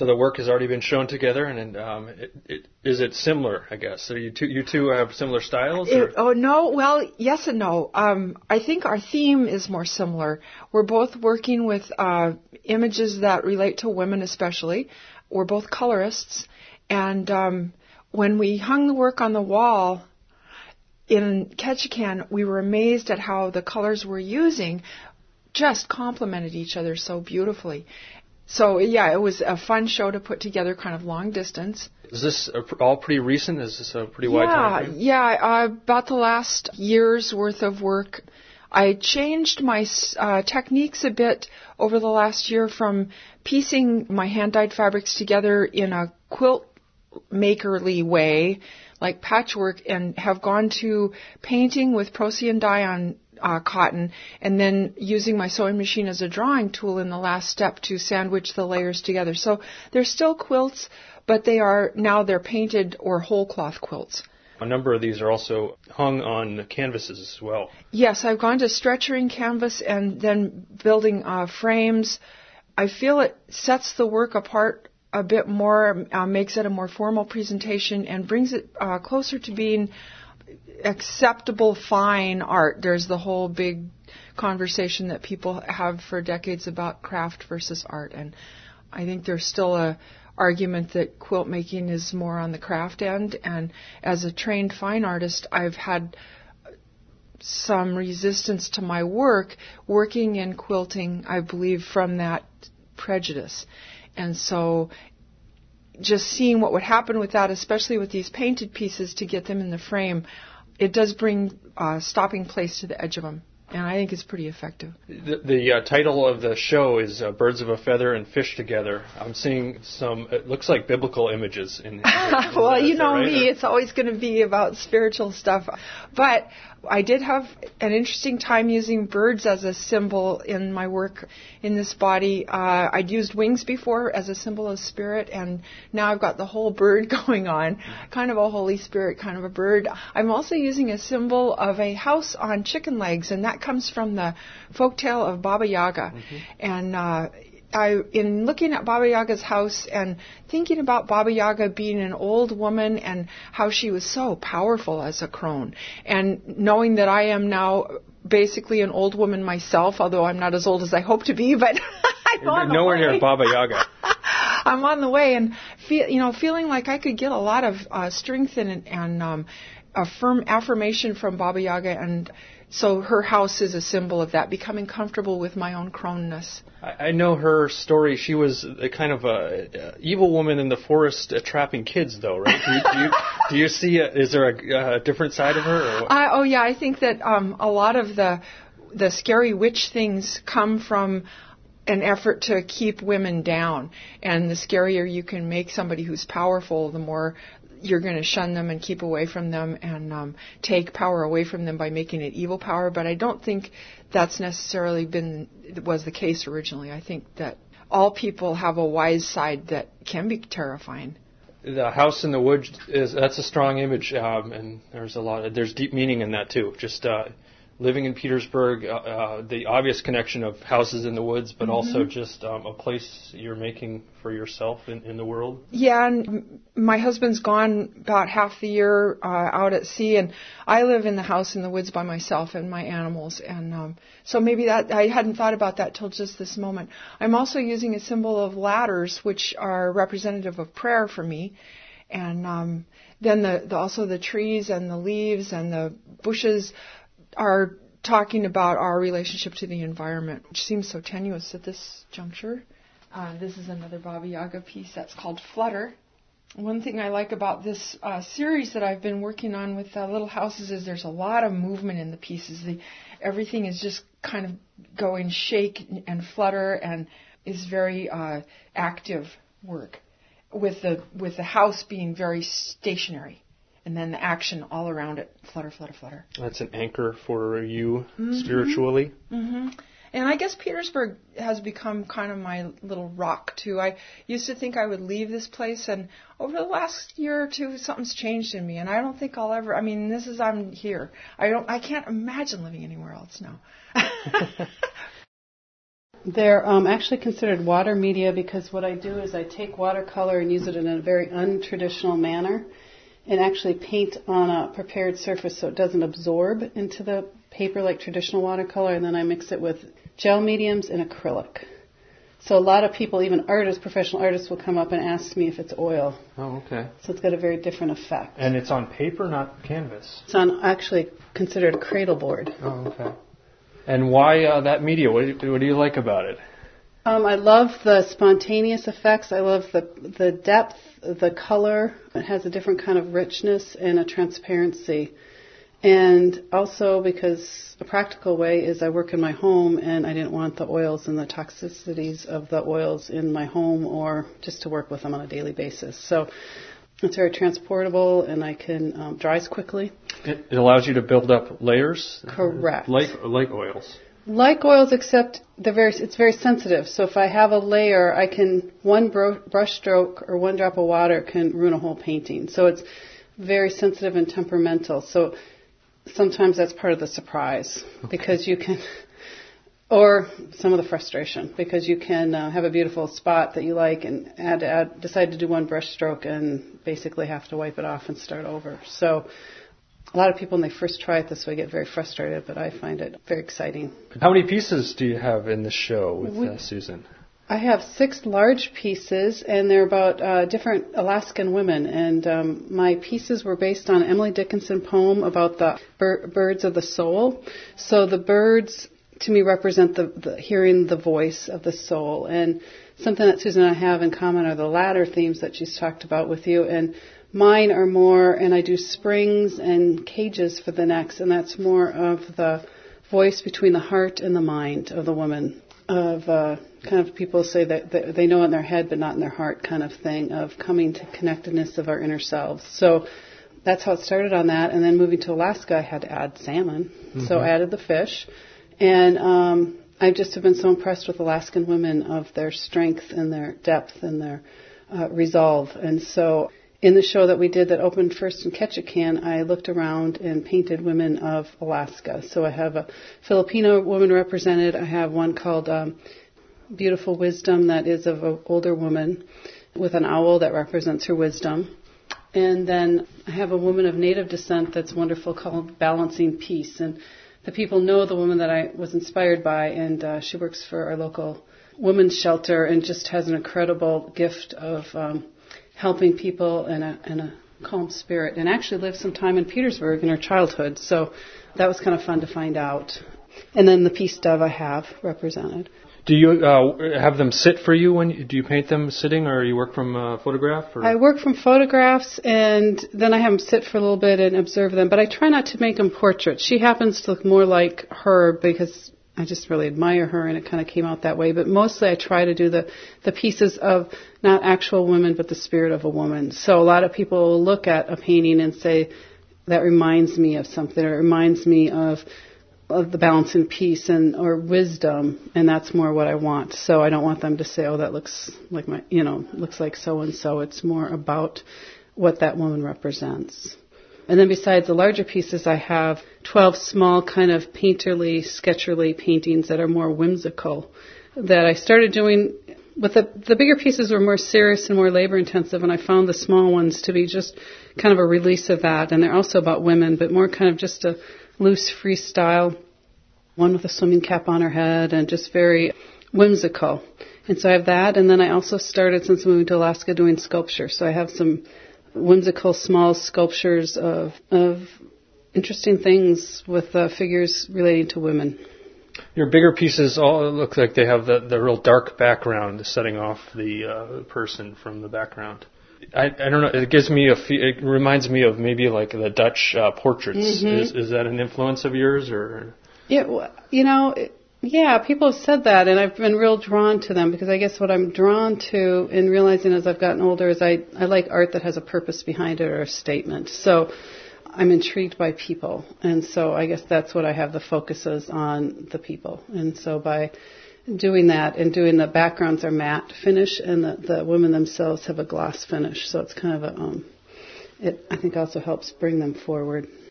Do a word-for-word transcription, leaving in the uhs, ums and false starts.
So the work has already been shown together, and um, it, it, is it similar, I guess? So you two, you two have similar styles? It, oh, no. Well, yes and no. Um, I think our theme is more similar. We're both working with uh, images that relate to women especially. We're both colorists. And um, when we hung the work on the wall in Ketchikan, we were amazed at how the colors we're using just complemented each other so beautifully. So, yeah, it was a fun show to put together, kind of long distance. Is this all pretty recent? Is this a pretty wide time frame? Yeah, uh, about the last year's worth of work. I changed my uh, techniques a bit over the last year from piecing my hand-dyed fabrics together in a quilt makerly way, like patchwork, and have gone to painting with Procyon dye on Uh, cotton, and then using my sewing machine as a drawing tool in the last step to sandwich the layers together. So they're still quilts, but they are now they're painted or whole cloth quilts. A number of these are also hung on canvases as well. Yes, I've gone to stretchering canvas and then building uh, frames. I feel it sets the work apart a bit more, uh, makes it a more formal presentation, and brings it uh, closer to being acceptable fine art. There's the whole big conversation that people have for decades about craft versus art, and I think there's still a argument that quilt making is more on the craft end, and as a trained fine artist, I've had some resistance to my work working in quilting, I believe, from that prejudice. And so just seeing what would happen with that, especially with these painted pieces to get them in the frame, it does bring uh, stopping place to the edge of them, and I think it's pretty effective. The, the uh, title of the show is uh, Birds of a Feather and Fish Together. I'm seeing some, it looks like biblical images. in, in Well, that, you know right? me, it's always going to be about spiritual stuff. But I did have an interesting time using birds as a symbol in my work in this body. Uh, I'd used wings before as a symbol of spirit, and now I've got the whole bird going on, kind of a Holy Spirit kind of a bird. I'm also using a symbol of a house on chicken legs, and that comes from the folktale of Baba Yaga. Mm-hmm. And uh, I, in looking at Baba Yaga's house and thinking about Baba Yaga being an old woman and how she was so powerful as a crone, and knowing that I am now basically an old woman myself, although I'm not as old as I hope to be, but I'm You're on the nowhere way. near Baba Yaga. I'm on the way, and feel, you know, feeling like I could get a lot of uh, strength and, and um, a firm affirmation from Baba Yaga, and so her house is a symbol of that, becoming comfortable with my own croneness. I, I know her story. She was a kind of a, a evil woman in the forest uh, trapping kids, though, right? Do you, do you, do you see, a, is there a, a different side of her? Or what? Uh, oh, yeah, I think that um, a lot of the the scary witch things come from an effort to keep women down. And the scarier you can make somebody who's powerful, the more you're going to shun them and keep away from them and um, take power away from them by making it evil power. But I don't think that's necessarily been was the case originally. I think that all people have a wise side that can be terrifying. The house in the woods is that's a strong image, um, and there's a lot of, there's deep meaning in that too. Just uh, living in Petersburg, uh, uh, the obvious connection of houses in the woods, but mm-hmm. also just um, a place you're making for yourself in, in the world. Yeah, and my husband's gone about half the year uh, out at sea, and I live in the house in the woods by myself and my animals. And um, so maybe that I hadn't thought about that till just this moment. I'm also using a symbol of ladders, which are representative of prayer for me. And um, then the, the also the trees and the leaves and the bushes are talking about our relationship to the environment, which seems so tenuous at this juncture. Uh, this is another Baba Yaga piece that's called Flutter. One thing I like about this uh, series that I've been working on with uh, Little Houses is there's a lot of movement in the pieces. The, everything is just kind of going shake and flutter and is very uh, active work, with the with the house being very stationary. And then the action all around it, flutter, flutter, flutter. That's an anchor for you mm-hmm. spiritually. Mm-hmm. And I guess Petersburg has become kind of my little rock, too. I used to think I would leave this place, and over the last year or two, something's changed in me, and I don't think I'll ever, I mean, this is, I'm here. I don't, I can't imagine living anywhere else now. They're um, actually considered water media because what I do is I take watercolor and use it in a very untraditional manner and actually paint on a prepared surface so it doesn't absorb into the paper like traditional watercolor, and then I mix it with gel mediums and acrylic. So a lot of people, even artists, professional artists, will come up and ask me if it's oil. Oh, okay. So it's got a very different effect. And it's on paper, not canvas? It's on actually considered a cradle board. Oh, okay. And why uh, that media? What do, you, what do you like about it? Um, I love the spontaneous effects. I love the the depth, the color. It has a different kind of richness and a transparency. And also because a practical way is I work in my home and I didn't want the oils and the toxicities of the oils in my home or just to work with them on a daily basis. So it's very transportable and I can um, dries quickly. It, it allows you to build up layers? Correct. Like, like oils? Like oils, except they're very, it's very sensitive. So if I have a layer, I can, one bro- brush stroke or one drop of water can ruin a whole painting. So it's very sensitive and temperamental. So sometimes that's part of the surprise because you can, or some of the frustration, because you can uh, have a beautiful spot that you like and add, add, decide to do one brush stroke and basically have to wipe it off and start over. So a lot of people, when they first try it this way, get very frustrated, but I find it very exciting. How many pieces do you have in the show with we, uh, Susan? I have six large pieces, and they're about uh, different Alaskan women. And um, my pieces were based on an Emily Dickinson poem about the bir- birds of the soul. So the birds, to me, represent the, the hearing the voice of the soul. And something that Susan and I have in common are the latter themes that she's talked about with you. And mine are more, and I do springs and cages for the necks, and that's more of the voice between the heart and the mind of the woman. Of uh, kind of people say that they know in their head but not in their heart kind of thing, of coming to connectedness of our inner selves. So that's how it started on that. And then moving to Alaska, I had to add salmon. Mm-hmm. So I added the fish. And um, I just have been so impressed with Alaskan women of their strength and their depth and their uh, resolve. And so in the show that we did that opened first in Ketchikan, I looked around and painted women of Alaska. So I have a Filipino woman represented. I have one called um, Beautiful Wisdom that is of an older woman with an owl that represents her wisdom. And then I have a woman of Native descent that's wonderful called Balancing Peace. And the people know the woman that I was inspired by, and uh, she works for our local women's shelter and just has an incredible gift of um, helping people in a, in a calm spirit, and actually lived some time in Petersburg in her childhood. So that was kind of fun to find out. And then the peace dove I have represented. Do you uh, have them sit for you when you, do you paint them sitting, or you work from a photograph? Or? I work from photographs, and then I have them sit for a little bit and observe them. But I try not to make them portraits. She happens to look more like her because I just really admire her, and it kind of came out that way. But mostly I try to do the, the pieces of not actual women, but the spirit of a woman. So a lot of people will look at a painting and say, that reminds me of something, or it reminds me of of the balance and peace and or wisdom, and that's more what I want. So I don't want them to say, oh, that looks like my, you know, looks like so-and-so. It's more about what that woman represents. And then besides the larger pieces, I have twelve small kind of painterly, sketcherly paintings that are more whimsical that I started doing. With the, the bigger pieces were more serious and more labor intensive, and I found the small ones to be just kind of a release of that. And they're also about women, but more kind of just a loose freestyle, one with a swimming cap on her head, and just very whimsical. And so I have that, and then I also started, since moving to Alaska, doing sculpture. So I have some whimsical small sculptures of of interesting things with uh, figures relating to women. Your bigger pieces all look like they have the, the real dark background setting off the uh, person from the background. I, I don't know. It gives me a. It reminds me of maybe like the Dutch uh, portraits. Mm-hmm. Is, is that an influence of yours, or? Yeah, you know, yeah. People have said that, and I've been real drawn to them because I guess what I'm drawn to in realizing as I've gotten older is I I like art that has a purpose behind it or a statement. So I'm intrigued by people, and so I guess that's what I have the focuses on, the people, and so by doing that and doing the backgrounds are matte finish, and the, the women themselves have a gloss finish. So it's kind of a, um, it I think also helps bring them forward.